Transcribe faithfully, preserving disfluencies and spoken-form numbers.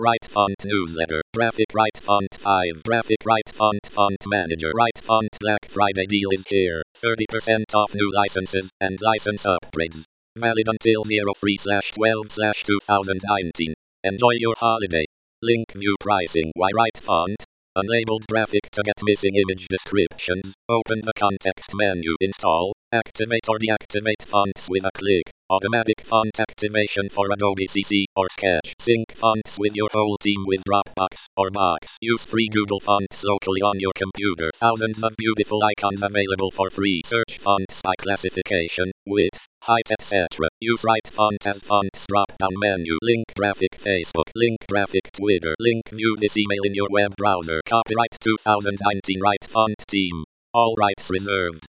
Right font newsletter. Graphic right font five. Graphic right font font manager. Right font Black Friday deal is here. thirty percent off new licenses and license upgrades. Valid until zero three twelve twenty nineteen. Enjoy your holiday. Link view pricing. Why right font? Unlabeled graphic to get missing image descriptions. Open the context menu. Install, activate or deactivate fonts with a click. Automatic font activation for Adobe C C or Sketch. Sync fonts with your whole team with Dropbox or Box. Use free Google Fonts locally on your computer. Thousands of beautiful icons available for free. Search fonts by classification, width, height, et cetera. Use right font as fonts drop-down menu. Link graphic Facebook. Link graphic Twitter. Link view this email in your web browser. Copyright two thousand nineteen Right Font Team. All rights reserved.